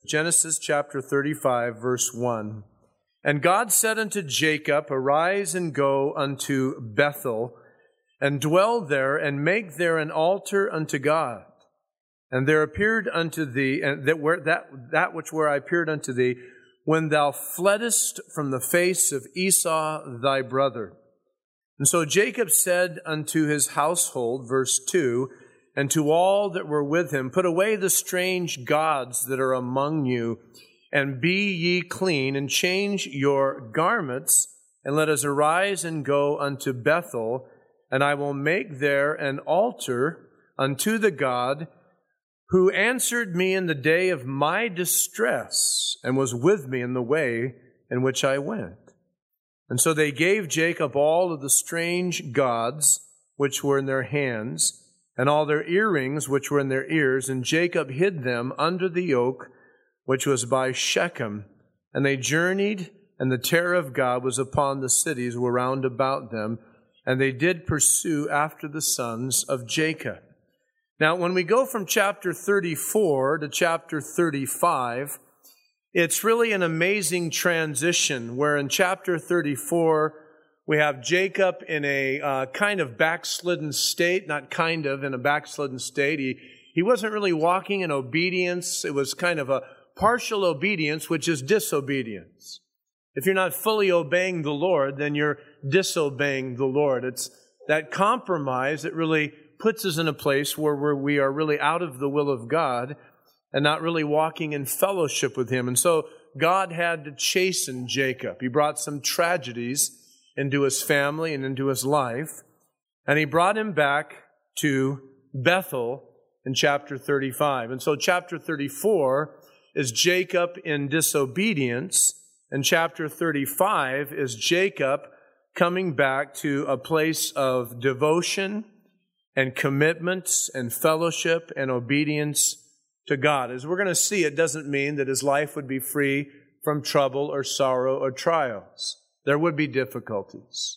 Genesis chapter 35, verse 1. And God said unto Jacob, Arise and go unto Bethel, and dwell there, and make there an altar unto God. And there appeared unto thee, and that which where I appeared unto thee, when thou fleddest from the face of Esau thy brother. And so Jacob said unto his household, verse 2, and to all that were with him, Put away the strange gods that are among you, and be ye clean, and change your garments, and let us arise and go unto Bethel, and I will make there an altar unto the God who answered me in the day of my distress, and was with me in the way in which I went. And so they gave Jacob all of the strange gods which were in their hands, and all their earrings which were in their ears, and Jacob hid them under the oak which was by Shechem. And they journeyed, and the terror of God was upon the cities round about them, and they did pursue after the sons of Jacob. Now, when we go from chapter 34 to chapter 35, it's really an amazing transition, where in chapter 34, we have Jacob in a kind of backslidden state, in a backslidden state. He wasn't really walking in obedience. It was kind of a partial obedience, which is disobedience. If you're not fully obeying the Lord, then you're disobeying the Lord. It's that compromise that really puts us in a place where we are really out of the will of God and not really walking in fellowship with Him. And so God had to chasten Jacob. He brought some tragedies into his family and into his life, and He brought him back to Bethel in chapter 35. And so chapter 34 is Jacob in disobedience, and chapter 35 is Jacob coming back to a place of devotion and commitment and fellowship and obedience to God. As we're going to see, it doesn't mean that his life would be free from trouble or sorrow or trials. There would be difficulties.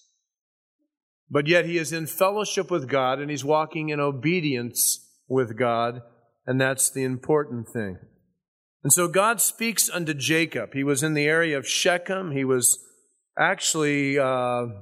But yet he is in fellowship with God, and he's walking in obedience with God, and that's the important thing. And so God speaks unto Jacob. He was in the area of Shechem. He was actually about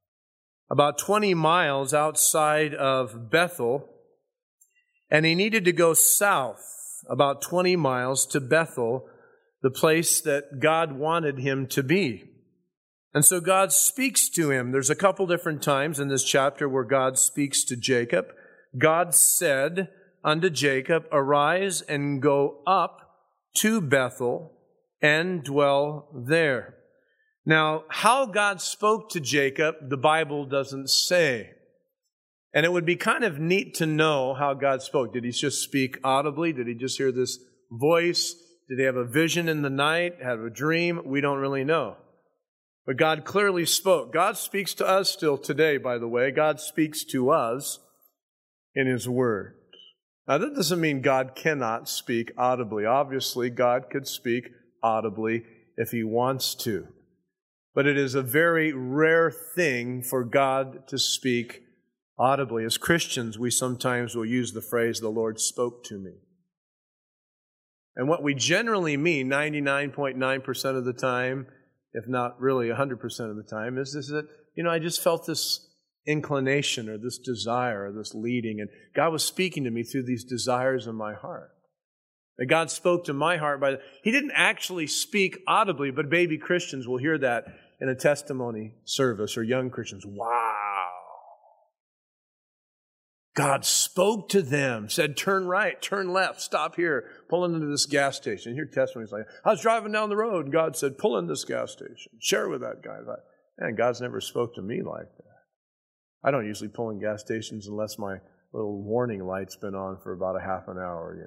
20 miles outside of Bethel, and he needed to go south about 20 miles to Bethel, the place that God wanted him to be. And so God speaks to him. There's a couple different times in this chapter where God speaks to Jacob. God said unto Jacob, Arise and go up to Bethel and dwell there. Now, how God spoke to Jacob, the Bible doesn't say. And it would be kind of neat to know how God spoke. Did He just speak audibly? Did He just hear this voice? Did He have a vision in the night? Have a dream? We don't really know. But God clearly spoke. God speaks to us still today, by the way. God speaks to us in His Word. Now, that doesn't mean God cannot speak audibly. Obviously, God could speak audibly if He wants to. But it is a very rare thing for God to speak audibly. As Christians, we sometimes will use the phrase, the Lord spoke to me. And what we generally mean 99.9% of the time, if not really 100% of the time, is that, I just felt this inclination or this desire or this leading, and God was speaking to me through these desires in my heart. That God spoke to my heart He didn't actually speak audibly, but baby Christians will hear that in a testimony service, or young Christians. Wow! God spoke to them, said, turn right, turn left, stop here, pull into this gas station. You hear testimonies like, I was driving down the road, and God said, pull in this gas station. Share with that guy. Man, God's never spoke to me like that. I don't usually pull in gas stations unless my little warning light's been on for about a half an hour,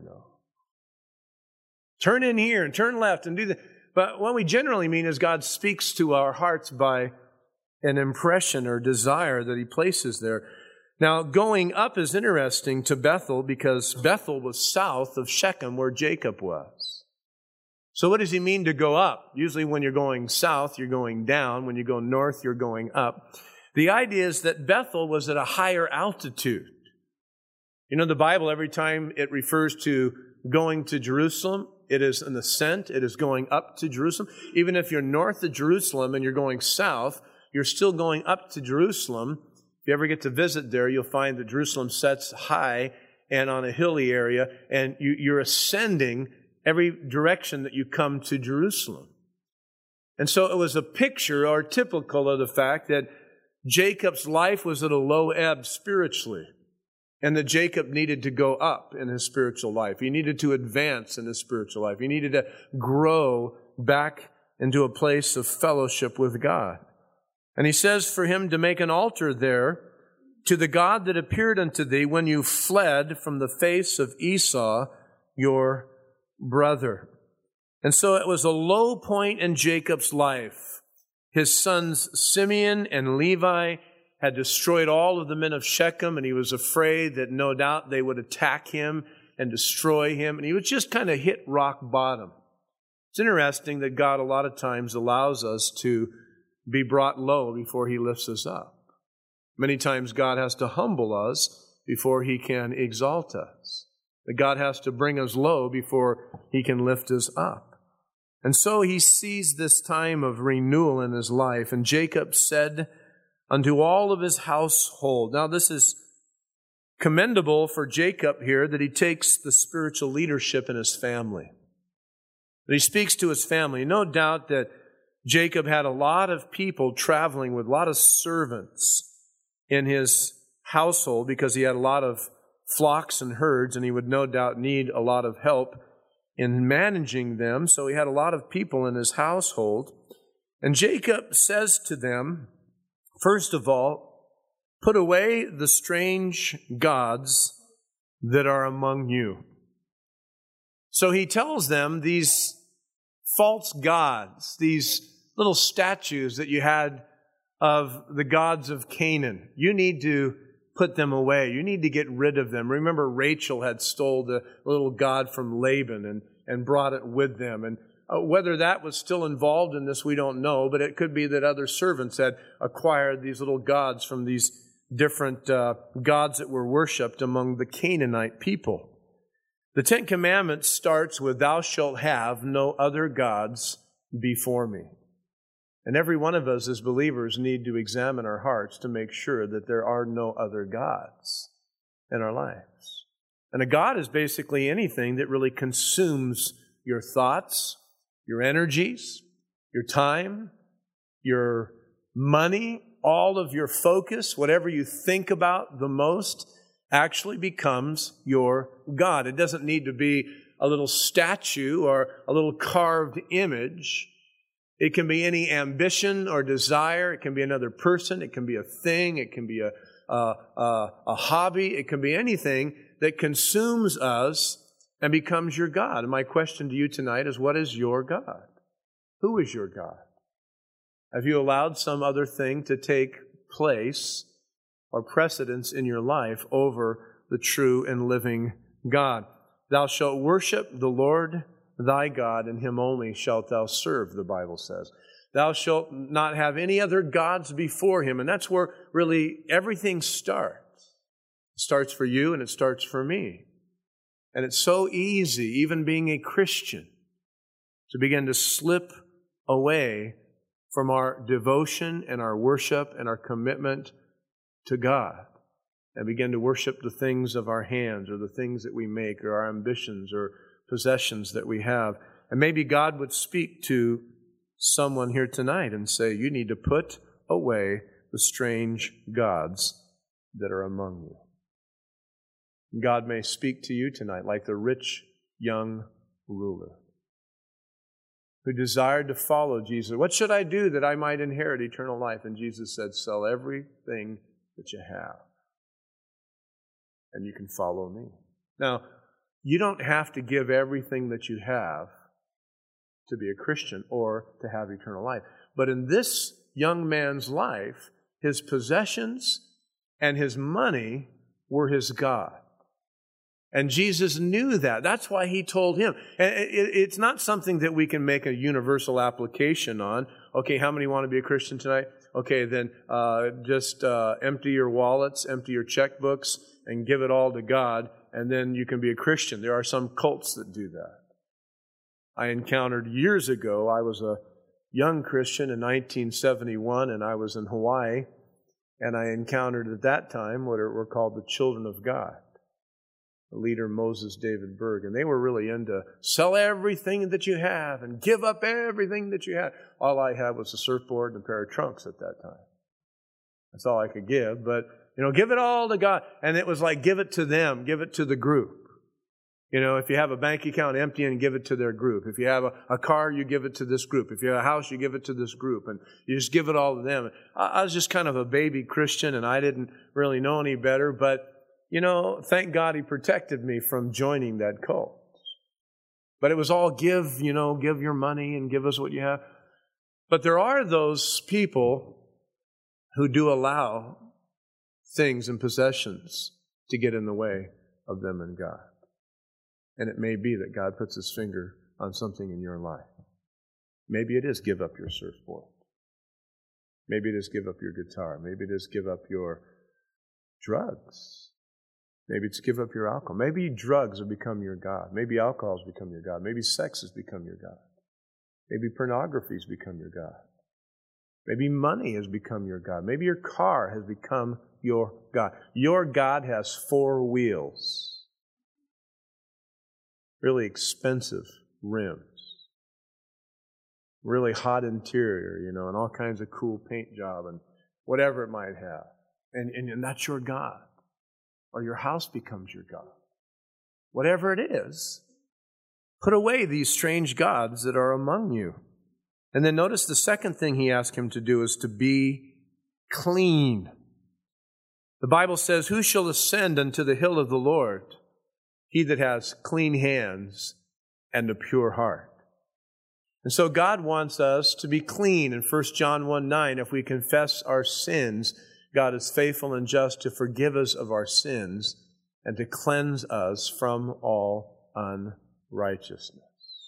Turn in here and turn left and do that. But what we generally mean is God speaks to our hearts by an impression or desire that He places there. Now, going up is interesting to Bethel because Bethel was south of Shechem where Jacob was. So what does He mean to go up? Usually when you're going south, you're going down. When you go north, you're going up. The idea is that Bethel was at a higher altitude. The Bible, every time it refers to going to Jerusalem, It is an ascent. It is going up to Jerusalem. Even if you're north of Jerusalem and you're going south, you're still going up to Jerusalem. If you ever get to visit there, you'll find that Jerusalem sets high and on a hilly area, and you're ascending every direction that you come to Jerusalem. And so it was a picture or typical of the fact that Jacob's life was at a low ebb spiritually, and that Jacob needed to go up in his spiritual life. He needed to advance in his spiritual life. He needed to grow back into a place of fellowship with God. And he says for him to make an altar there to the God that appeared unto thee when you fled from the face of Esau, your brother. And so it was a low point in Jacob's life. His sons Simeon and Levi had destroyed all of the men of Shechem, and he was afraid that no doubt they would attack him and destroy him, and he was just kind of hit rock bottom. It's interesting that God a lot of times allows us to be brought low before He lifts us up. Many times God has to humble us before He can exalt us. That God has to bring us low before He can lift us up. And so he sees this time of renewal in his life. And Jacob said unto all of his household. Now this is commendable for Jacob here, that he takes the spiritual leadership in his family. That he speaks to his family. No doubt that Jacob had a lot of people traveling with, a lot of servants in his household, because he had a lot of flocks and herds, and he would no doubt need a lot of help in managing them. So he had a lot of people in his household. And Jacob says to them, first of all, put away the strange gods that are among you. So he tells them these false gods, these little statues that you had of the gods of Canaan, you need to put them away. You need to get rid of them. Remember, Rachel had stole the little god from Laban and brought it with them. And whether that was still involved in this, we don't know, but it could be that other servants had acquired these little gods from these different gods that were worshipped among the Canaanite people. The Ten Commandments starts with, thou shalt have no other gods before me. And every one of us as believers need to examine our hearts to make sure that there are no other gods in our lives. And a god is basically anything that really consumes your thoughts, your energies, your time, your money, all of your focus, whatever you think about the most, actually becomes your god. It doesn't need to be a little statue or a little carved image. It can be any ambition or desire. It can be another person. It can be a thing. It can be a hobby. It can be anything that consumes us and becomes your God. And my question to you tonight is, what is your God? Who is your God? Have you allowed some other thing to take place or precedence in your life over the true and living God? Thou shalt worship the Lord thy God, and Him only shalt thou serve, the Bible says. Thou shalt not have any other gods before Him. And that's where really everything starts. It starts for you and it starts for me. And it's so easy, even being a Christian, to begin to slip away from our devotion and our worship and our commitment to God, and begin to worship the things of our hands or the things that we make or our ambitions or possessions that we have. And maybe God would speak to someone here tonight and say, you need to put away the strange gods that are among you. God may speak to you tonight like the rich young ruler who desired to follow Jesus. What should I do that I might inherit eternal life? And Jesus said, sell everything that you have, and you can follow me. Now, you don't have to give everything that you have to be a Christian or to have eternal life. But in this young man's life, his possessions and his money were his God. And Jesus knew that. That's why He told him. And it's not something that we can make a universal application on. Okay, how many want to be a Christian tonight? Okay, then just empty your wallets, empty your checkbooks, and give it all to God, and then you can be a Christian. There are some cults that do that. I encountered years ago. I was a young Christian in 1971, and I was in Hawaii, and I encountered at that time what were called the Children of God, the leader Moses David Berg, and they were really into sell everything that you have and give up everything that you had. All I had was a surfboard and a pair of trunks at that time. That's all I could give, but, give it all to God. And it was like, give it to them, give it to the group. If you have a bank account, empty and give it to their group. If you have a car, you give it to this group. If you have a house, you give it to this group. And you just give it all to them. I was just kind of a baby Christian, and I didn't really know any better. But, thank God He protected me from joining that cult. But it was all give your money and give us what you have. But there are those people who do allow things and possessions to get in the way of them and God. And it may be that God puts His finger on something in your life. Maybe it is give up your surfboard. Maybe it is give up your guitar. Maybe it is give up your drugs. Maybe it's give up your alcohol. Maybe drugs have become your God. Maybe alcohol has become your God. Maybe sex has become your God. Maybe pornography has become your God. Maybe money has become your God. Maybe your car has become your God. Your God has 4 wheels. Really expensive rims, really hot interior, and all kinds of cool paint job and whatever it might have. And that's your God. Or your house becomes your God. Whatever it is, put away these strange gods that are among you. And then notice the second thing He asked him to do is to be clean. The Bible says, "Who shall ascend unto the hill of the Lord? He that has clean hands and a pure heart." And so God wants us to be clean. In 1 John 1:9, if we confess our sins, God is faithful and just to forgive us of our sins and to cleanse us from all unrighteousness.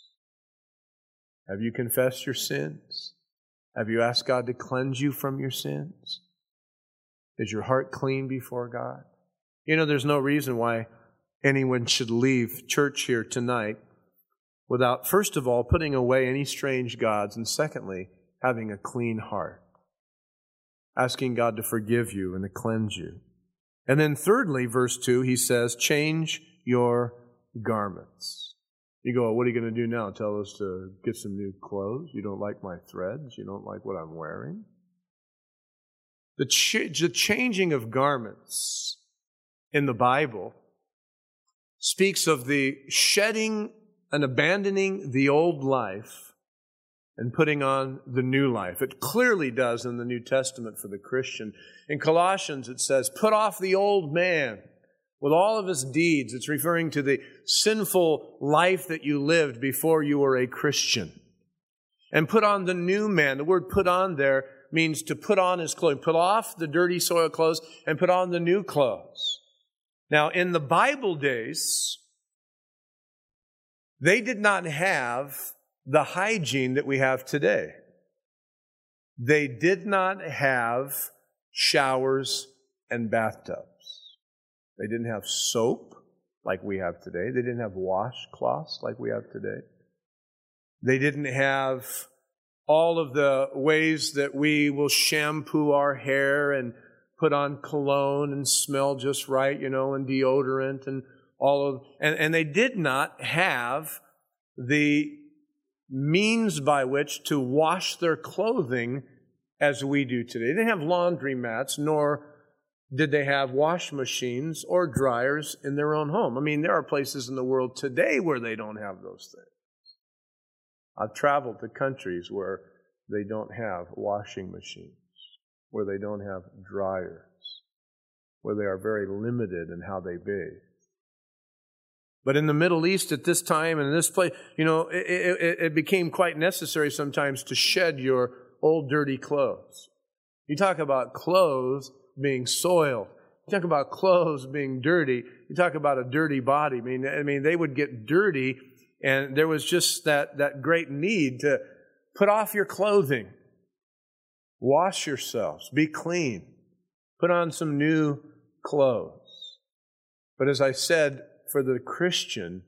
Have you confessed your sins? Have you asked God to cleanse you from your sins? Is your heart clean before God? There's no reason why anyone should leave church here tonight without, first of all, putting away any strange gods, and secondly, having a clean heart, asking God to forgive you and to cleanse you. And then thirdly, verse 2, He says, change your garments. You go, what are you going to do now? Tell us to get some new clothes? You don't like my threads? You don't like what I'm wearing? The changing of garments in the Bible speaks of the shedding and abandoning the old life and putting on the new life. It clearly does in the New Testament for the Christian. In Colossians it says, put off the old man with all of his deeds. It's referring to the sinful life that you lived before you were a Christian. And put on the new man. The word put on there means to put on his clothing. Put off the dirty soiled clothes and put on the new clothes. Now, in the Bible days, they did not have the hygiene that we have today. They did not have showers and bathtubs. They didn't have soap like we have today. They didn't have washcloths like we have today. They didn't have all of the ways that we will shampoo our hair and put on cologne and smell just right, and deodorant and all of, and they did not have the means by which to wash their clothing as we do today. They didn't have laundry mats, nor did they have wash machines or dryers in their own home. I mean, there are places in the world today where they don't have those things. I've traveled to countries where they don't have washing machines, where they don't have dryers, where they are very limited in how they bathe. But in the Middle East at this time and in this place, it became quite necessary sometimes to shed your old dirty clothes. You talk about clothes being soiled. You talk about clothes being dirty. You talk about a dirty body. I mean, they would get dirty, and there was just that great need to put off your clothing. Wash yourselves. Be clean. Put on some new clothes. But as I said, for the Christian,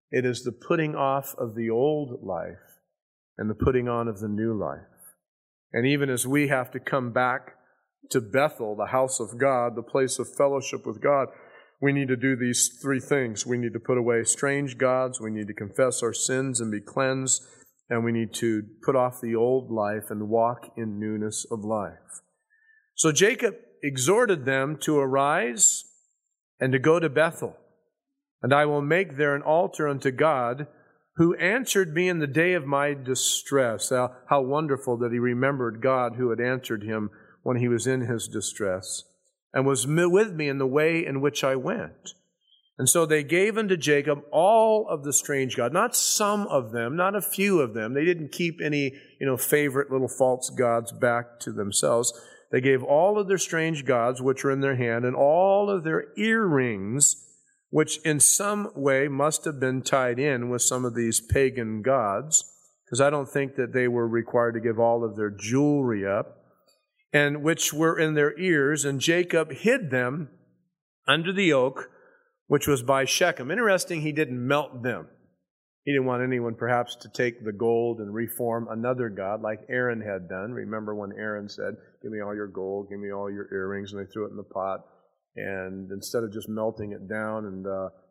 It is the putting off of the old life and the putting on of the new life. And even as we have to come back to Bethel, the house of God, the place of fellowship with God, we need to do these three things. We need to put away strange gods, we need to confess our sins and be cleansed, and we need to put off the old life and walk in newness of life. So Jacob exhorted them to arise and to go to Bethel, and I will make there an altar unto God, who answered me in the day of my distress. How wonderful that he remembered God who had answered him when he was in his distress, and was with me in the way in which I went. And so they gave unto Jacob all of the strange gods, not some of them, not a few of them. They didn't keep any, favorite little false gods back to themselves. They gave all of their strange gods, which were in their hand, and all of their earrings, which in some way must have been tied in with some of these pagan gods, because I don't think that they were required to give all of their jewelry up, and which were in their ears, and Jacob hid them under the oak, which was by Shechem. Interesting, he didn't melt them. He didn't want anyone perhaps to take the gold and reform another god like Aaron had done. Remember when Aaron said, "Give me all your gold, give me all your earrings," and they threw it in the pot. And instead of just melting it down and,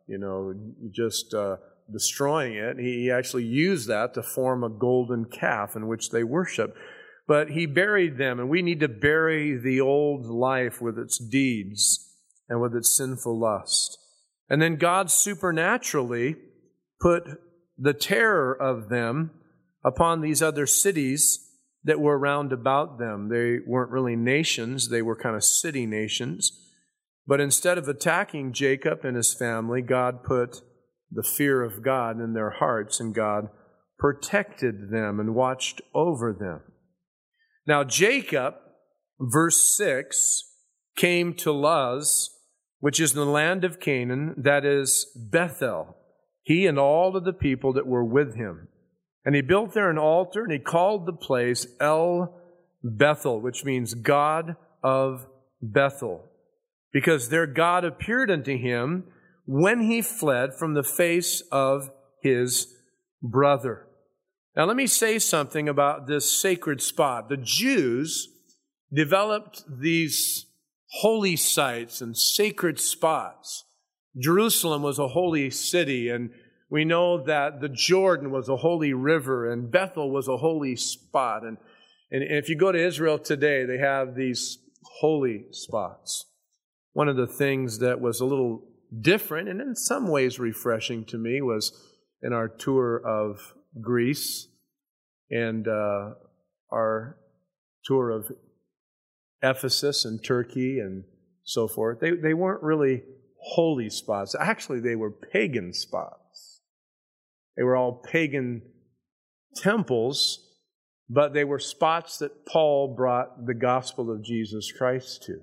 just destroying it, he actually used that to form a golden calf in which they worship. But he buried them, and we need to bury the old life with its deeds and with its sinful lust. And then God supernaturally put the terror of them upon these other cities that were round about them. They weren't really nations, they were kind of city nations. But instead of attacking Jacob and his family, God put the fear of God in their hearts, and God protected them and watched over them. Now Jacob, verse 6, came to Luz, which is in the land of Canaan, that is Bethel, he and all of the people that were with him. And he built there an altar, and he called the place El Bethel, which means God of Bethel, because their God appeared unto him when he fled from the face of his brother. Now let me say something about this sacred spot. The Jews developed these holy sites and sacred spots. Jerusalem was a holy city, and we know that the Jordan was a holy river, and Bethel was a holy spot. And if you go to Israel today, they have these holy spots. One of the things that was a little different and in some ways refreshing to me was in our tour of Greece and our tour of Ephesus and Turkey and so forth. They weren't really holy spots. Actually, they were pagan spots. They were all pagan temples, but they were spots that Paul brought the gospel of Jesus Christ to.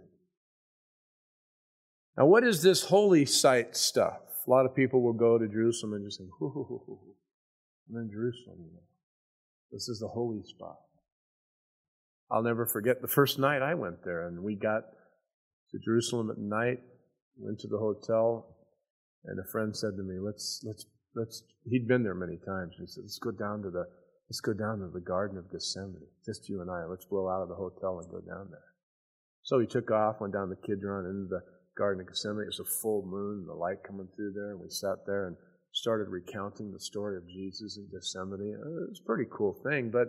Now, what is this holy site stuff? A lot of people will go to Jerusalem and just think, I'm in Jerusalem. This is the holy spot. I'll never forget the first night I went there, and we got to Jerusalem at night, went to the hotel, and a friend said to me, let's he'd been there many times. He said, let's go down to the Garden of Gethsemane, just you and I. Let's blow out of the hotel and go down there. So we took off, went down the Kidron into the Garden of Gethsemane. It was a full moon, the light coming through there, and we sat there and started recounting the story of Jesus in Gethsemane. It was a pretty cool thing, but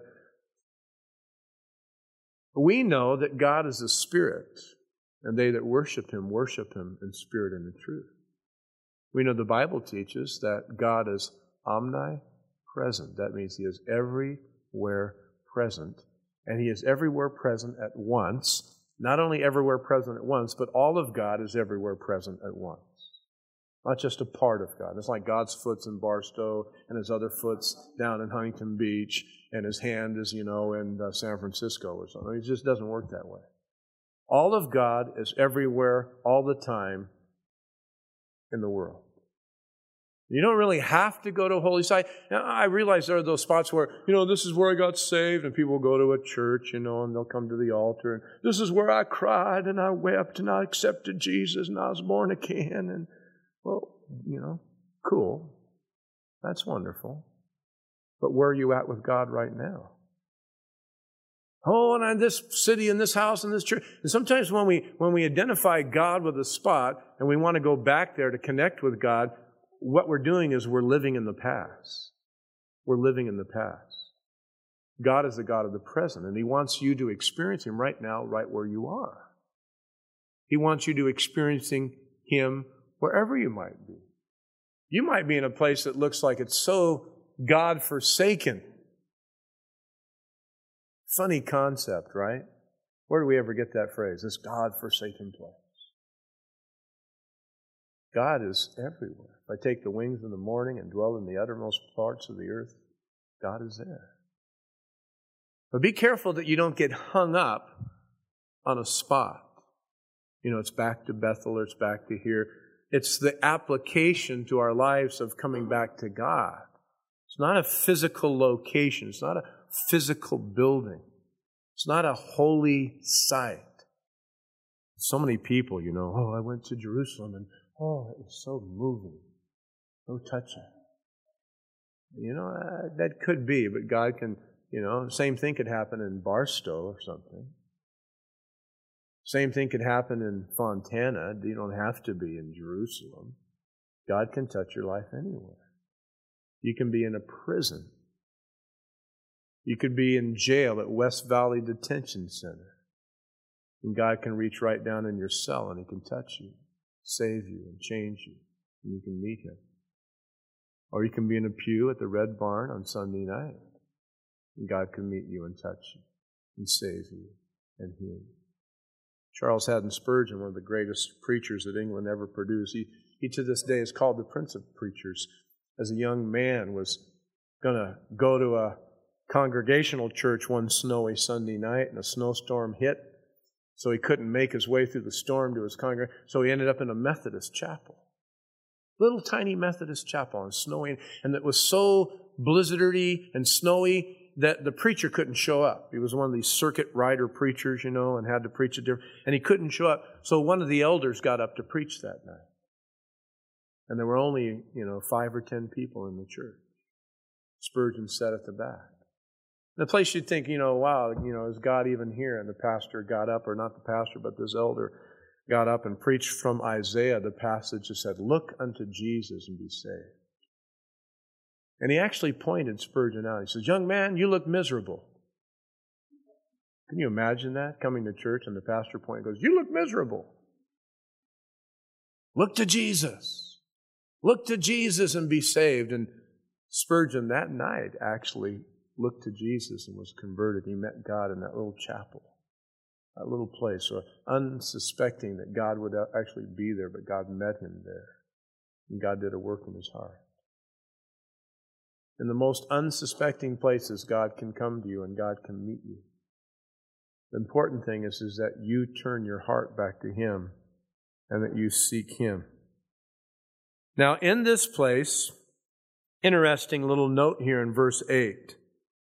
we know that God is a spirit, and they that worship Him in spirit and in truth. We know the Bible teaches that God is omnipresent. That means He is everywhere present, and He is everywhere present at once. Not only everywhere present at once, but all of God is everywhere present at once. Not just a part of God. It's like God's foot's in Barstow, and His other foot's down in Huntington Beach, and His hand is, in San Francisco or something. It just doesn't work that way. All of God is everywhere, all the time in the world. You don't really have to go to a holy site. Now, I realize there are those spots where, this is where I got saved, and people go to a church, and they'll come to the altar, and this is where I cried, and I wept, and I accepted Jesus, and I was born again, and, well, cool. That's wonderful. But where are you at with God right now? Oh, and I'm this city and this house and this church. And sometimes when we identify God with a spot and we want to go back there to connect with God, what we're doing is we're living in the past. We're living in the past. God is the God of the present, and He wants you to experience Him right now, right where you are. He wants you to experiencing Him wherever you might be. You might be in a place that looks like it's so God-forsaken. Funny concept, right? Where do we ever get that phrase? This God-forsaken place. God is everywhere. If I take the wings in the morning and dwell in the uttermost parts of the earth, God is there. But be careful that you don't get hung up on a spot. You know, it's back to Bethel or it's back to here. It's the application to our lives of coming back to God. It's not a physical location. It's not a physical building. It's not a holy site. So many people, you know, oh, I went to Jerusalem and oh, it was so moving, so touching. You know, that could be, but God can, you know, same thing could happen in Barstow or something. Same thing could happen in Fontana. You don't have to be in Jerusalem. God can touch your life anywhere. You can be in a prison. You could be in jail at West Valley Detention Center. And God can reach right down in your cell and He can touch you, save you, and change you. And you can meet Him. Or you can be in a pew at the Red Barn on Sunday night. And God can meet you and touch you and save you and heal you. Charles Haddon Spurgeon, one of the greatest preachers that England ever produced, he to this day is called the Prince of Preachers. As a young man, was going to go to a congregational church one snowy Sunday night, and a snowstorm hit, so he couldn't make his way through the storm to his congregation. So he ended up in a Methodist chapel, little tiny Methodist chapel, and snowy, and it was so blizzardy and snowy that the preacher couldn't show up. He was one of these circuit rider preachers, you know, and had to preach a different, and he couldn't show up. So one of the elders got up to preach that night. And there were only, 5 or 10 people in the church. Spurgeon sat at the back. The place you'd think, wow, is God even here? And the pastor got up, or not the pastor, but this elder got up and preached from Isaiah, the passage that said, "Look unto Jesus and be saved." And he actually pointed Spurgeon out. He says, "Young man, you look miserable." Can you imagine that? Coming to church and the pastor points and goes, "You look miserable. Look to Jesus. Look to Jesus and be saved." And Spurgeon that night actually looked to Jesus and was converted. He met God in that little chapel, that little place, so unsuspecting that God would actually be there, but God met him there. And God did a work in his heart. In the most unsuspecting places, God can come to you and God can meet you. The important thing is that you turn your heart back to Him and that you seek Him. Now, in this place, interesting little note here in verse 8.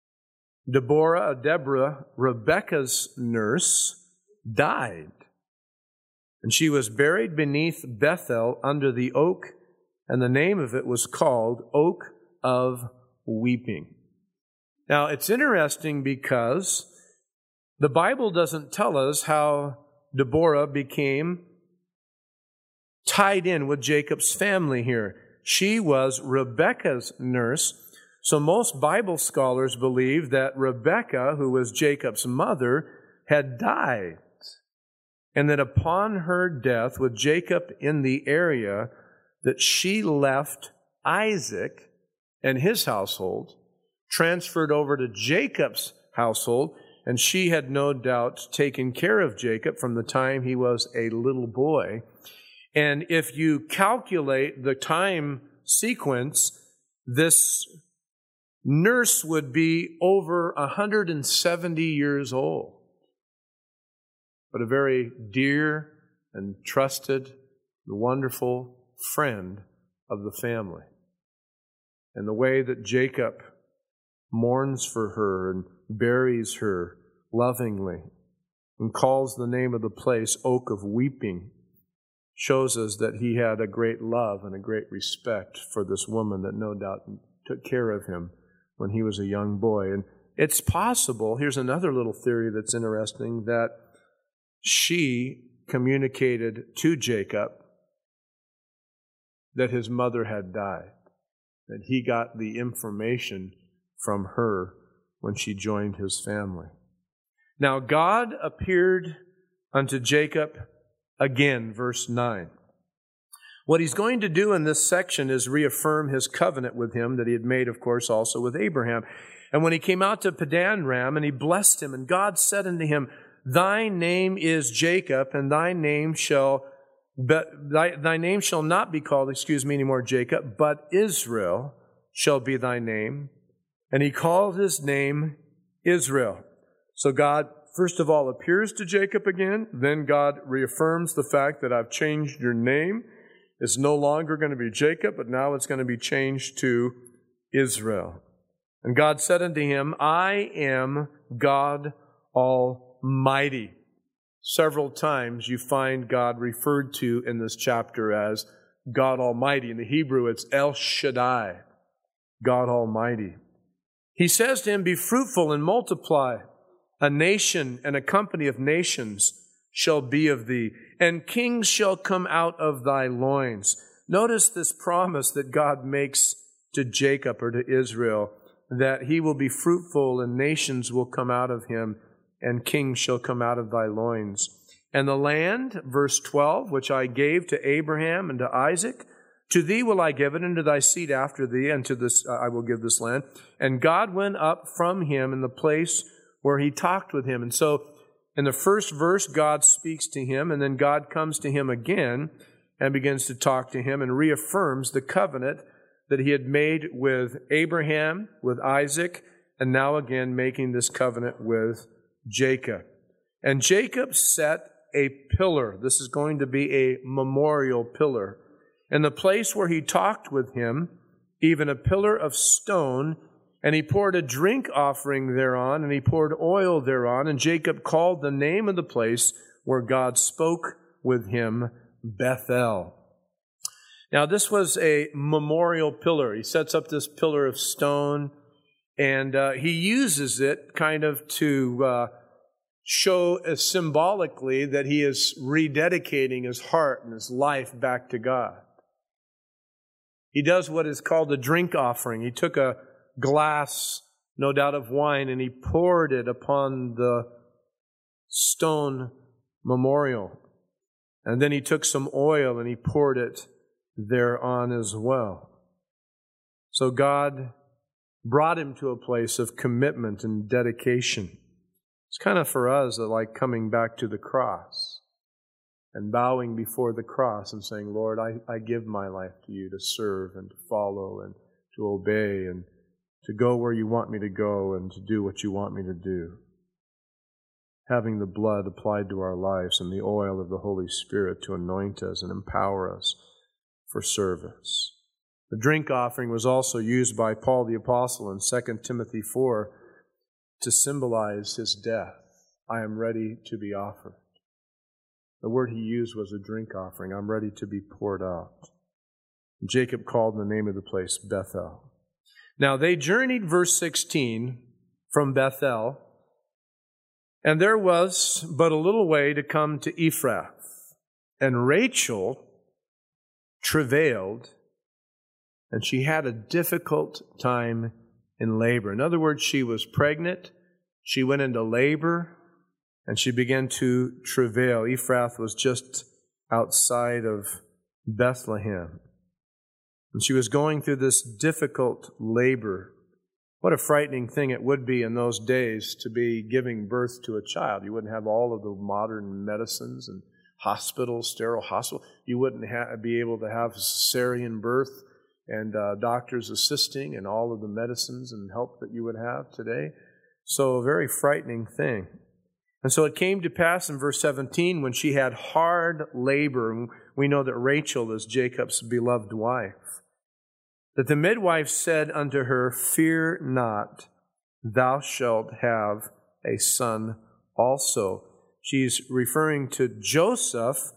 Deborah, Rebekah's nurse, died. And she was buried beneath Bethel under the oak, and the name of it was called Oak of Weeping. Now, it's interesting because the Bible doesn't tell us how Deborah became tied in with Jacob's family here. She was Rebekah's nurse. So most Bible scholars believe that Rebekah, who was Jacob's mother, had died. And that upon her death, with Jacob in the area, that she left Isaac and his household, transferred over to Jacob's household, and she had no doubt taken care of Jacob from the time he was a little boy. And if you calculate the time sequence, this nurse would be over 170 years old. But a very dear and trusted, wonderful friend of the family. And the way that Jacob mourns for her and buries her lovingly and calls the name of the place Oak of Weeping shows us that he had a great love and a great respect for this woman that no doubt took care of him when he was a young boy. And it's possible, here's another little theory that's interesting, that she communicated to Jacob that his mother had died, that he got the information from her when she joined his family. Now God appeared unto Jacob again, verse 9. What he's going to do in this section is reaffirm his covenant with him that he had made, of course, also with Abraham. And when he came out to Padan-aram, and he blessed him, and God said unto him, Thy name is Jacob, and thy name shall not be called, anymore Jacob, but Israel shall be thy name. And he called his name Israel. So God, first of all, appears to Jacob again. Then God reaffirms the fact that I've changed your name. It's no longer going to be Jacob, but now it's going to be changed to Israel. And God said unto him, I am God Almighty. Several times you find God referred to in this chapter as God Almighty. In the Hebrew, it's El Shaddai, God Almighty. He says to him, Be fruitful and multiply. A nation and a company of nations shall be of thee, and kings shall come out of thy loins. Notice this promise that God makes to Jacob or to Israel, that he will be fruitful and nations will come out of him, and kings shall come out of thy loins. And the land, verse 12, which I gave to Abraham and to Isaac, to thee will I give it, and to thy seed after thee, and to this I will give this land. And God went up from him in the place where he talked with him. And so in the first verse, God speaks to him, and then God comes to him again and begins to talk to him and reaffirms the covenant that he had made with Abraham, with Isaac, and now again making this covenant with Jacob. And Jacob set a pillar. This is going to be a memorial pillar. In the place where he talked with him, even a pillar of stone, and he poured a drink offering thereon, and he poured oil thereon, and Jacob called the name of the place where God spoke with him Bethel. Now, this was a memorial pillar. He sets up this pillar of stone, and he uses it kind of to show symbolically that he is rededicating his heart and his life back to God. He does what is called a drink offering. He took a glass, no doubt of wine, and he poured it upon the stone memorial. And then he took some oil and he poured it thereon as well. So God brought him to a place of commitment and dedication. It's kind of for us like coming back to the cross and bowing before the cross and saying, Lord, I give my life to you to serve and to follow and to obey and to go where you want me to go and to do what you want me to do. Having the blood applied to our lives and the oil of the Holy Spirit to anoint us and empower us for service. The drink offering was also used by Paul the Apostle in 2 Timothy 4 to symbolize his death. I am ready to be offered. The word he used was a drink offering. I'm ready to be poured out. Jacob called the name of the place Bethel. Now they journeyed, verse 16, from Bethel, and there was but a little way to come to Ephrath. And Rachel travailed, and she had a difficult time in labor. In other words, she was pregnant, she went into labor, and she began to travail. Ephrath was just outside of Bethlehem. And she was going through this difficult labor. What a frightening thing it would be in those days to be giving birth to a child. You wouldn't have all of the modern medicines and hospitals, sterile hospitals. You wouldn't be able to have cesarean birth and doctors assisting and all of the medicines and help that you would have today. So a very frightening thing. And so it came to pass in verse 17 when she had hard labor, and we know that Rachel is Jacob's beloved wife, that the midwife said unto her, Fear not, thou shalt have a son also. She's referring to Joseph,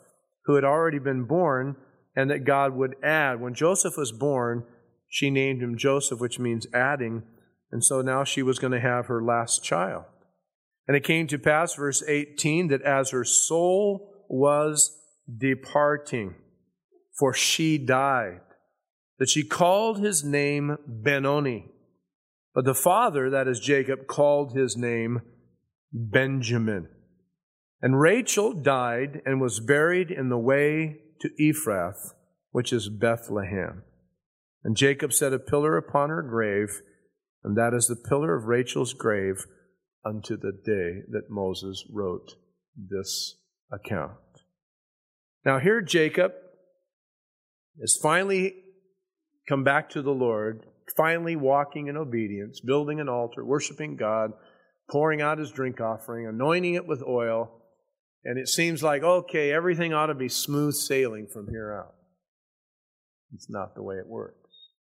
who had already been born, and that God would add. When Joseph was born, she named him Joseph, which means adding, and so now she was going to have her last child. And it came to pass, verse 18, that as her soul was departing, for she died, that she called his name Benoni. But the father, that is Jacob, called his name Benjamin. And Rachel died and was buried in the way to Ephrath, which is Bethlehem. And Jacob set a pillar upon her grave, and that is the pillar of Rachel's grave unto the day that Moses wrote this account. Now here Jacob has finally come back to the Lord, finally walking in obedience, building an altar, worshiping God, pouring out his drink offering, anointing it with oil, and it seems like, okay, everything ought to be smooth sailing from here out. It's not the way it works.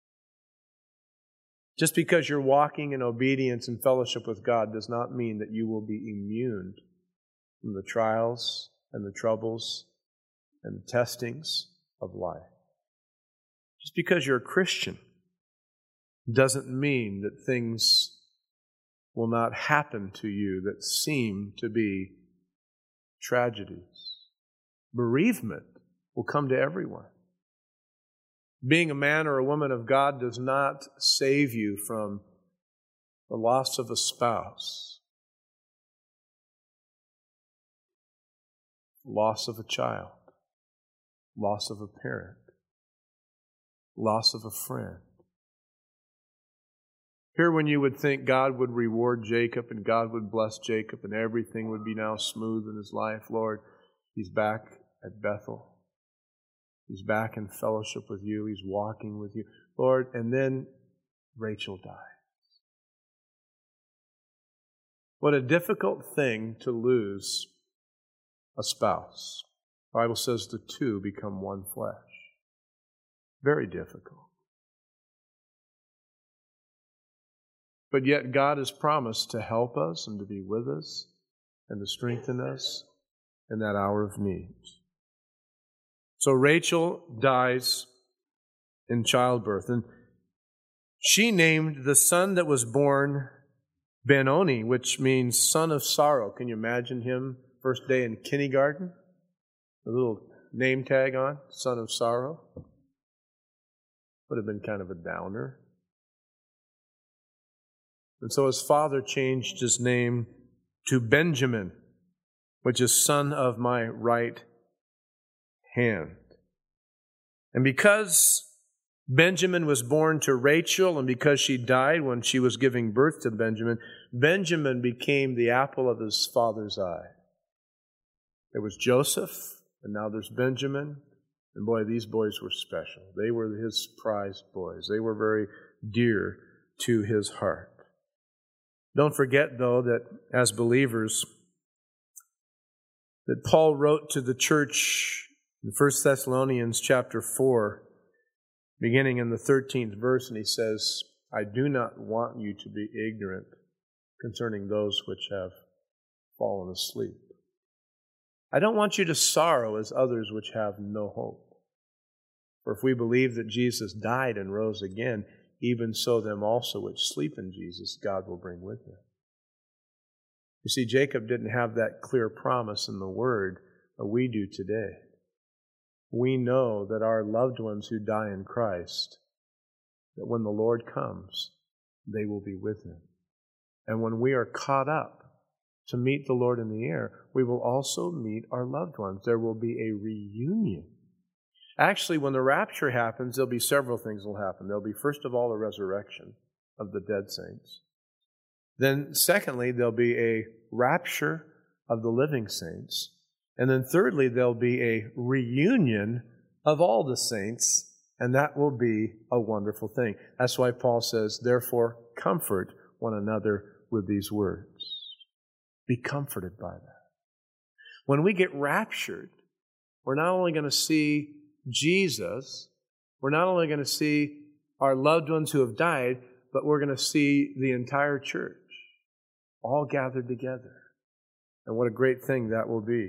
Just because you're walking in obedience and fellowship with God does not mean that you will be immune from the trials and the troubles and the testings of life. Just because you're a Christian doesn't mean that things will not happen to you that seem to be tragedies. Bereavement will come to everyone. Being a man or a woman of God does not save you from the loss of a spouse, loss of a child, loss of a parent, loss of a friend. Here when you would think God would reward Jacob and God would bless Jacob and everything would be now smooth in his life, Lord, he's back at Bethel. He's back in fellowship with you. He's walking with you. Lord, and then Rachel dies. What a difficult thing to lose a spouse. The Bible says the two become one flesh. Very difficult. But yet God has promised to help us and to be with us and to strengthen us in that hour of need. So Rachel dies in childbirth, and she named the son that was born Benoni, which means son of sorrow. Can you imagine him first day in kindergarten? A little name tag on, son of sorrow. Would have been kind of a downer. And so his father changed his name to Benjamin, which is son of my right hand. And because Benjamin was born to Rachel and because she died when she was giving birth to Benjamin, Benjamin became the apple of his father's eye. There was Joseph, and now there's Benjamin. And boy, these boys were special. They were his prized boys. They were very dear to his heart. Don't forget, though, that as believers, that Paul wrote to the church in 1 Thessalonians chapter 4, beginning in the 13th verse, and he says, I do not want you to be ignorant concerning those which have fallen asleep. I don't want you to sorrow as others which have no hope. For if we believe that Jesus died and rose again, even so them also which sleep in Jesus, God will bring with him. You see, Jacob didn't have that clear promise in the Word, but we do today. We know that our loved ones who die in Christ, that when the Lord comes, they will be with him. And when we are caught up to meet the Lord in the air, we will also meet our loved ones. There will be a reunion. Actually, when the rapture happens, there'll be several things will happen. There'll be, first of all, a resurrection of the dead saints. Then, secondly, there'll be a rapture of the living saints. And then thirdly, there'll be a reunion of all the saints, and that will be a wonderful thing. That's why Paul says, therefore, comfort one another with these words. Be comforted by that. When we get raptured, we're not only going to see Jesus, we're not only going to see our loved ones who have died, but we're going to see the entire church all gathered together. And what a great thing that will be.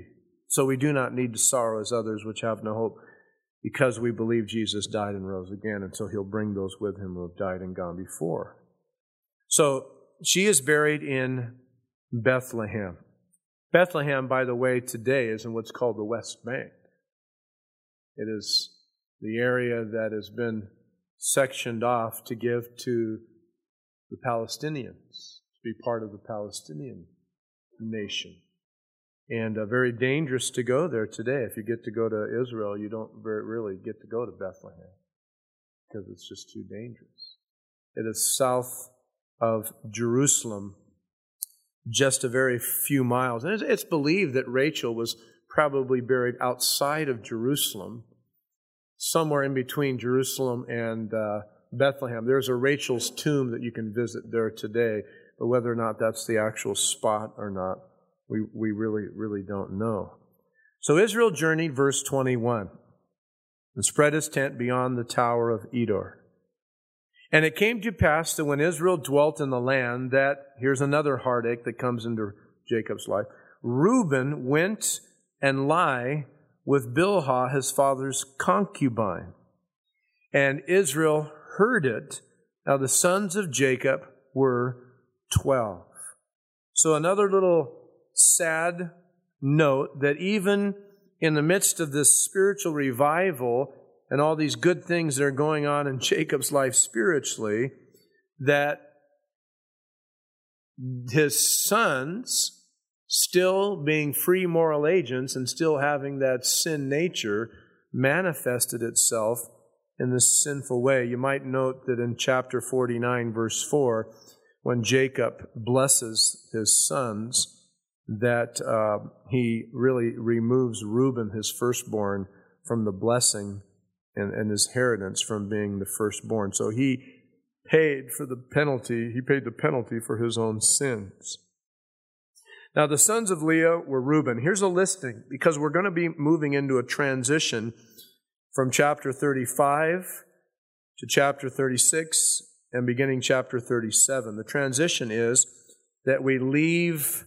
So we do not need to sorrow as others which have no hope, because we believe Jesus died and rose again, and so he'll bring those with him who have died and gone before. So she is buried in Bethlehem. Bethlehem, by the way, today is in what's called the West Bank. It is the area that has been sectioned off to give to the Palestinians, to be part of the Palestinian nation. And very dangerous to go there today. If you get to go to Israel, you don't really get to go to Bethlehem because it's just too dangerous. It is south of Jerusalem, just a very few miles. And it's believed that Rachel was probably buried outside of Jerusalem, somewhere in between Jerusalem and Bethlehem. There's a Rachel's tomb that you can visit there today, but whether or not that's the actual spot or not, we really don't know. So Israel journeyed, verse 21, and spread his tent beyond the tower of Edor. And it came to pass that when Israel dwelt in the land, that, here's another heartache that comes into Jacob's life, Reuben went and lay with Bilhah, his father's concubine. And Israel heard it. Now the sons of Jacob were 12. So another little sad note that even in the midst of this spiritual revival and all these good things that are going on in Jacob's life spiritually, that his sons, still being free moral agents and still having that sin nature, manifested itself in this sinful way. You might note that in chapter 49, verse 4, when Jacob blesses his sons, that he really removes Reuben, his firstborn, from the blessing and his inheritance from being the firstborn. So he paid the penalty for his own sins. Now the sons of Leah were Reuben. Here's a listing, because we're going to be moving into a transition from chapter 35 to chapter 36 and beginning chapter 37. The transition is that we leave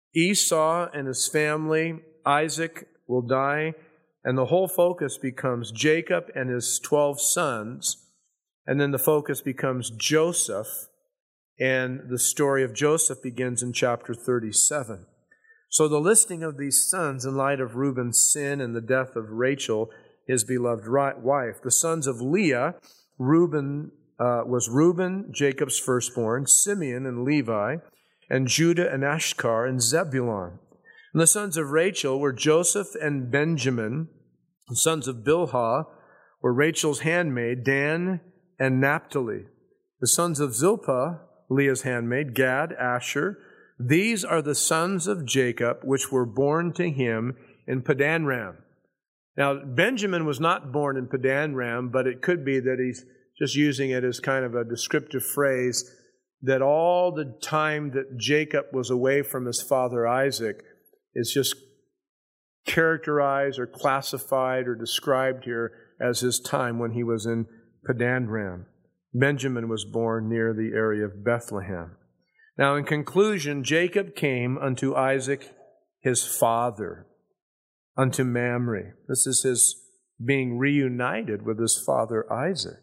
Esau and his family. Isaac will die, and the whole focus becomes Jacob and his 12 sons, and then the focus becomes Joseph, and the story of Joseph begins in chapter 37. So the listing of these sons in light of Reuben's sin and the death of Rachel, his beloved wife. The sons of Leah, Reuben was Reuben, Jacob's firstborn, Simeon and Levi, and Judah and Ashkar and Zebulun. And the sons of Rachel were Joseph and Benjamin. The sons of Bilhah were Rachel's handmaid, Dan and Naphtali. The sons of Zilpah, Leah's handmaid, Gad, Asher. These are the sons of Jacob, which were born to him in Padanram. Now, Benjamin was not born in Padanram, but it could be that he's just using it as kind of a descriptive phrase, that all the time that Jacob was away from his father Isaac is just characterized or classified or described here as his time when he was in Padanram. Benjamin was born near the area of Bethlehem. Now, in conclusion, Jacob came unto Isaac his father, unto Mamre. This is his being reunited with his father Isaac.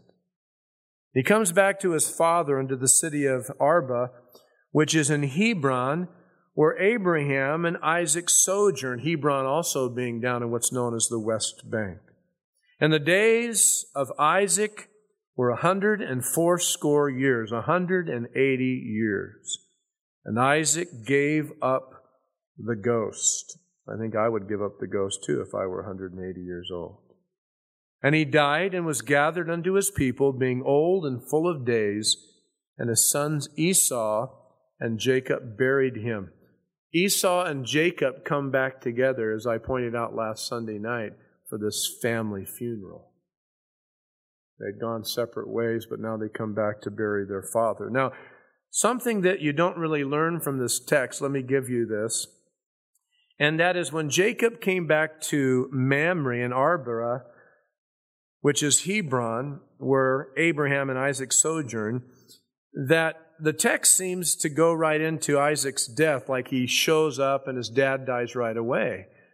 He comes back to his father into the city of Arba, which is in Hebron, where Abraham and Isaac sojourned, Hebron also being down in what's known as the West Bank. And the days of Isaac were 180 years, 180 years. And Isaac gave up the ghost. I think I would give up the ghost too if I were 180 years old. And he died and was gathered unto his people, being old and full of days, and his sons Esau and Jacob buried him. Esau and Jacob come back together, as I pointed out last Sunday night, for this family funeral. They'd gone separate ways, but now they come back to bury their father. Now, something that you don't really learn from this text, let me give you this, and that is when Jacob came back to Mamre and Arba, which is Hebron, where Abraham and Isaac sojourned, that the text seems to go right into Isaac's death, like he shows up and his dad dies right away.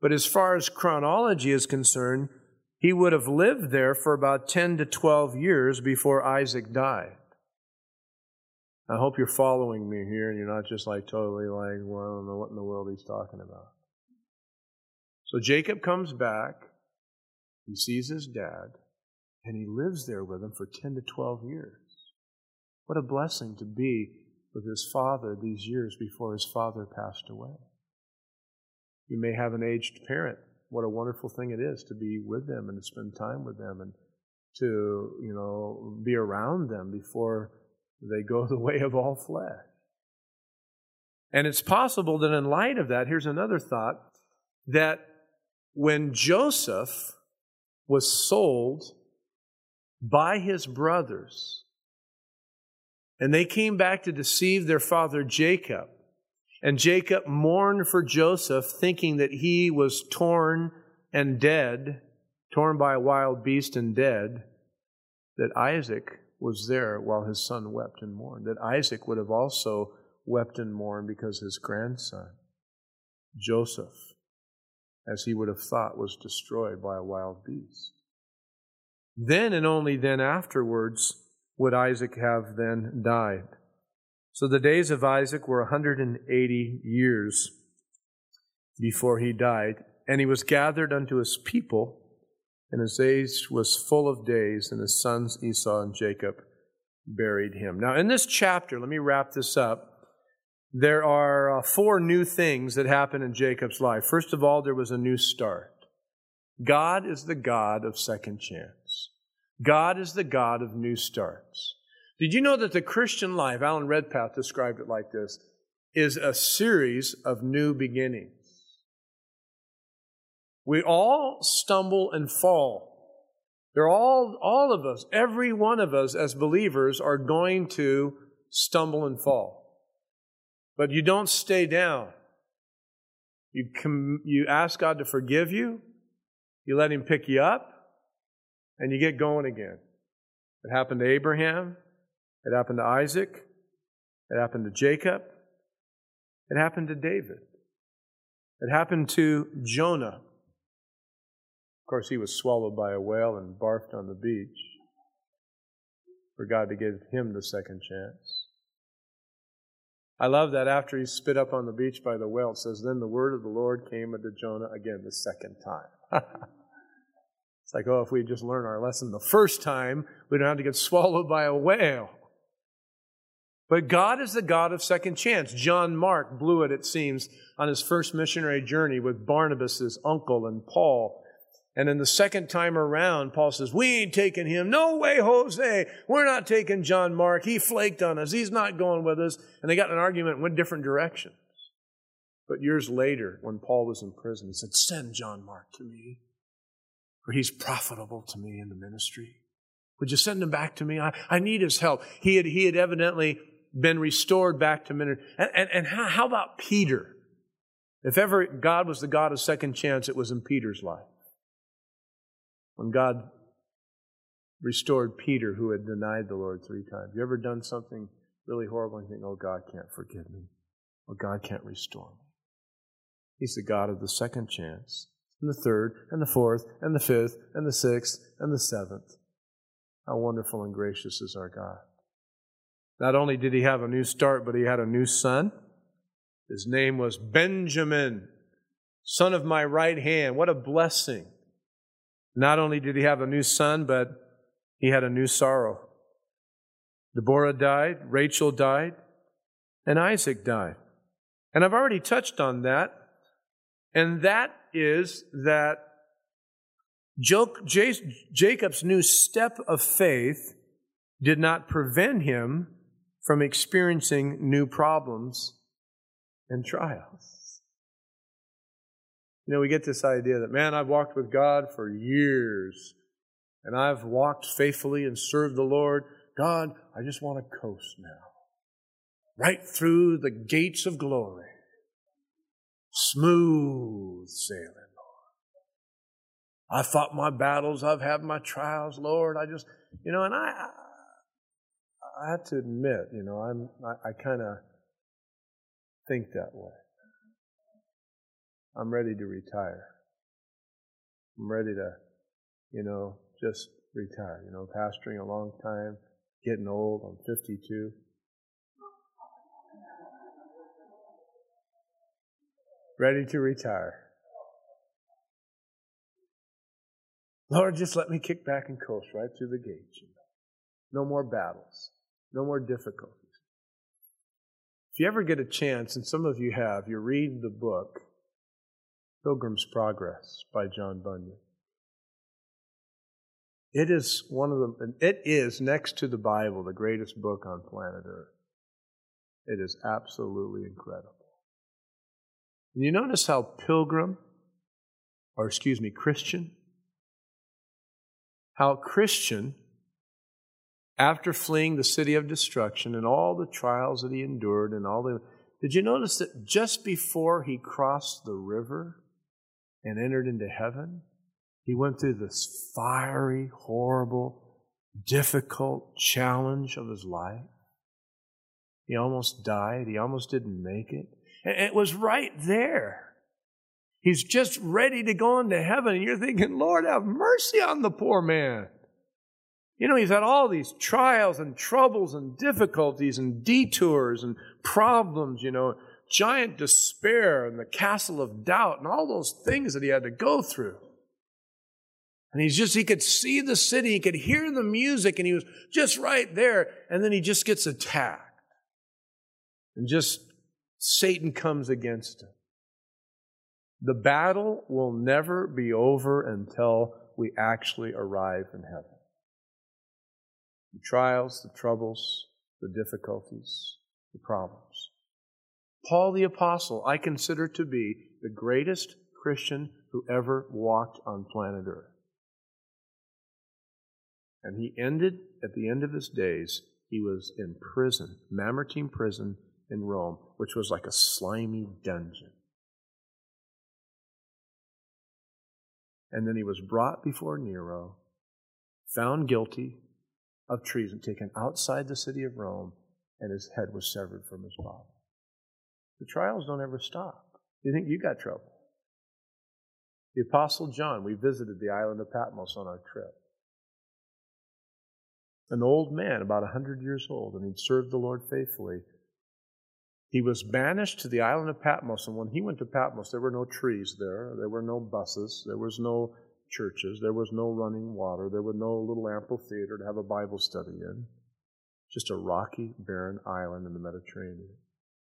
But as far as chronology is concerned, he would have lived there for about 10 to 12 years before Isaac died. I hope you're following me here and you're not just like totally like, well, I don't know what in the world he's talking about. So Jacob comes back, he sees his dad, and he lives there with him for 10 to 12 years. What a blessing to be with his father these years before his father passed away. You may have an aged parent. What a wonderful thing it is to be with them and to spend time with them and to, be around them before they go the way of all flesh. And it's possible that in light of that, here's another thought, that when Joseph was sold by his brothers, and they came back to deceive their father Jacob, and Jacob mourned for Joseph, thinking that he was torn and dead, torn by a wild beast and dead, that Isaac was there while his son wept and mourned. That Isaac would have also wept and mourned because his grandson, Joseph, as he would have thought, was destroyed by a wild beast. Then and only then afterwards would Isaac have then died. So the days of Isaac were 180 years before he died, and he was gathered unto his people, and his age was full of days, and his sons Esau and Jacob buried him. Now in this chapter, let me wrap this up, there are 4 new things that happen in Jacob's life. First of all, there was a new start. God is the God of second chance. God is the God of new starts. Did you know that the Christian life, Alan Redpath described it like this, is a series of new beginnings? We all stumble and fall. They're all of us, every one of us as believers are going to stumble and fall. But you don't stay down. You ask God to forgive you, you let Him pick you up, and you get going again. It happened to Abraham. It happened to Isaac. It happened to Jacob. It happened to David. It happened to Jonah. Of course, he was swallowed by a whale and barfed on the beach for God to give him the second chance. I love that after he spit up on the beach by the whale, it says, then the word of the Lord came unto Jonah again the second time. It's like, if we just learn our lesson the first time, we don't have to get swallowed by a whale. But God is the God of second chance. John Mark blew it seems, on his first missionary journey with Barnabas, his uncle, and Paul. And then the second time around, Paul says, we ain't taking him. No way, Jose. We're not taking John Mark. He flaked on us. He's not going with us. And they got in an argument and went different directions. But years later, when Paul was in prison, he said, send John Mark to me, for he's profitable to me in the ministry. Would you send him back to me? I need his help. He had evidently been restored back to ministry. And how about Peter? If ever God was the God of second chance, it was in Peter's life. When God restored Peter, who had denied the Lord 3 times. You ever done something really horrible and think, oh, God can't forgive me. Oh, God can't restore me. He's the God of the second chance, and the third, and the fourth, and the fifth, and the sixth, and the seventh. How wonderful and gracious is our God. Not only did he have a new start, but he had a new son. His name was Benjamin, son of my right hand. What a blessing. Not only did he have a new son, but he had a new sorrow. Deborah died, Rachel died, and Isaac died. And I've already touched on that. And that is that Jacob's new step of faith did not prevent him from experiencing new problems and trials. We get this idea that, man, I've walked with God for years, and I've walked faithfully and served the Lord. God, I just want to coast now. Right through the gates of glory. Smooth sailing, Lord. I fought my battles. I've had my trials, Lord. I just, and I have to admit, I kind of think that way. I'm ready to retire. I'm ready to, just retire. Pastoring a long time, getting old. I'm 52. Ready to retire. Lord, just let me kick back and coast right through the gates. No more battles. No more difficulties. If you ever get a chance, and some of you have, you read the book, Pilgrim's Progress by John Bunyan. It is next to the Bible, the greatest book on planet Earth. It is absolutely incredible. And you notice how Christian, after fleeing the city of destruction and all the trials that he endured did you notice that just before he crossed the river and entered into heaven, he went through this fiery, horrible, difficult challenge of his life? He almost died. He almost didn't make it. And it was right there. He's just ready to go into heaven, and you're thinking, Lord, have mercy on the poor man. He's had all these trials and troubles and difficulties and detours and problems, giant despair and the castle of doubt and all those things that he had to go through. And he could see the city, he could hear the music, and he was just right there. And then he just gets attacked. And Satan comes against him. The battle will never be over until we actually arrive in heaven. The trials, the troubles, the difficulties, the problems. Paul the Apostle, I consider to be the greatest Christian who ever walked on planet Earth. And he ended, at the end of his days, he was in prison, Mamertine prison in Rome, which was like a slimy dungeon. And then he was brought before Nero, found guilty of treason, taken outside the city of Rome, and his head was severed from his body. The trials don't ever stop. Do you think you got trouble? The Apostle John, we visited the island of Patmos on our trip. An old man, about 100 years old, and he'd served the Lord faithfully. He was banished to the island of Patmos, and when he went to Patmos, there were no trees there. There were no buses. There was no churches. There was no running water. There was no little amphitheater to have a Bible study in. Just a rocky, barren island in the Mediterranean.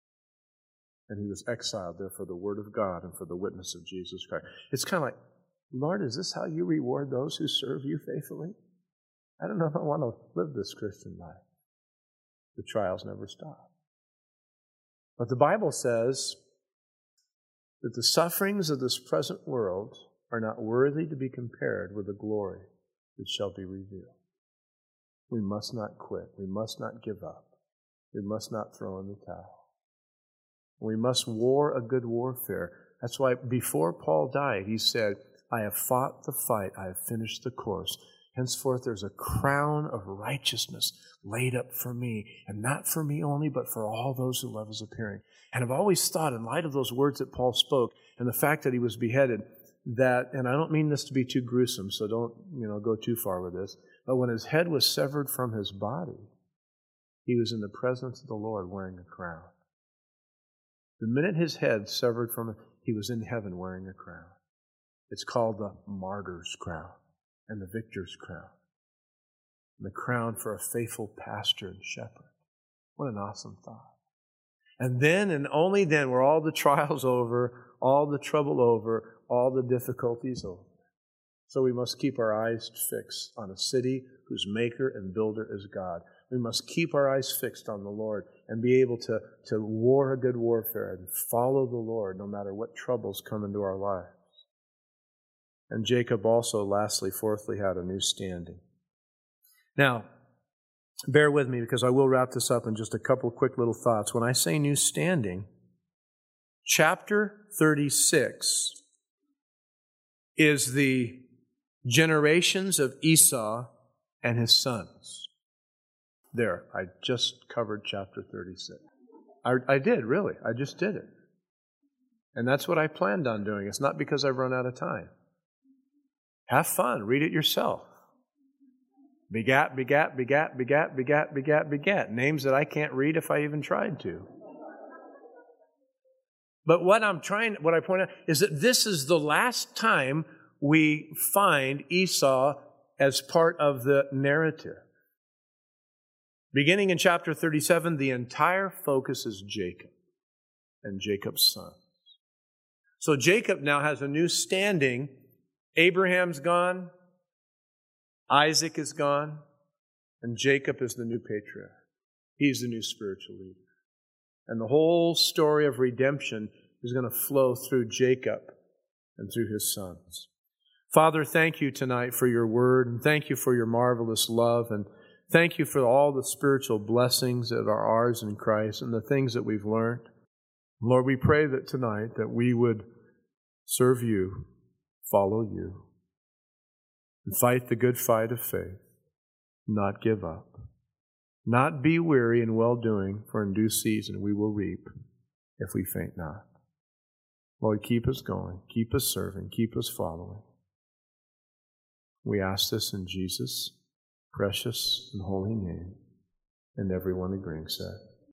And he was exiled there for the Word of God and for the witness of Jesus Christ. It's kind of like, Lord, is this how you reward those who serve you faithfully? I don't know if I want to live this Christian life. The trials never stop. But the Bible says that the sufferings of this present world are not worthy to be compared with the glory that shall be revealed. We must not quit. We must not give up. We must not throw in the towel. We must war a good warfare. That's why before Paul died, he said, I have fought the fight. I have finished the course. Henceforth, there's a crown of righteousness laid up for me, and not for me only, but for all those who love His appearing. And I've always thought, in light of those words that Paul spoke, and the fact that he was beheaded, that, and I don't mean this to be too gruesome, so don't, go too far with this, but when his head was severed from his body, he was in the presence of the Lord wearing a crown. The minute his head severed from it, he was in heaven wearing a crown. It's called the martyr's crown and the victor's crown. And the crown for a faithful pastor and shepherd. What an awesome thought. And then and only then were all the trials over, all the trouble over, all the difficulties over. So we must keep our eyes fixed on a city whose maker and builder is God. We must keep our eyes fixed on the Lord and be able to war a good warfare and follow the Lord no matter what troubles come into our lives. And Jacob also, lastly, fourthly, had a new standing. Now, bear with me because I will wrap this up in just a couple quick little thoughts. When I say new standing, chapter 36 is the generations of Esau and his sons. There, I just covered chapter 36. I did, really. I just did it. And that's what I planned on doing. It's not because I've run out of time. Have fun. Read it yourself. Begat, begat, begat, begat, begat, begat, begat. Names that I can't read if I even tried to. But what I point out is that this is the last time we find Esau as part of the narrative. Beginning in chapter 37, the entire focus is Jacob and Jacob's sons. So Jacob now has a new standing. Abraham's gone, Isaac is gone, and Jacob is the new patriarch. He's the new spiritual leader. And the whole story of redemption is going to flow through Jacob and through his sons. Father, thank you tonight for your word, and thank you for your marvelous love, and thank you for all the spiritual blessings that are ours in Christ and the things that we've learned. Lord, we pray that tonight that we would serve you, follow you, and fight the good fight of faith, not give up, not be weary in well-doing, for in due season we will reap if we faint not. Lord, keep us going, keep us serving, keep us following. We ask this in Jesus' precious and holy name, and everyone agreeing said,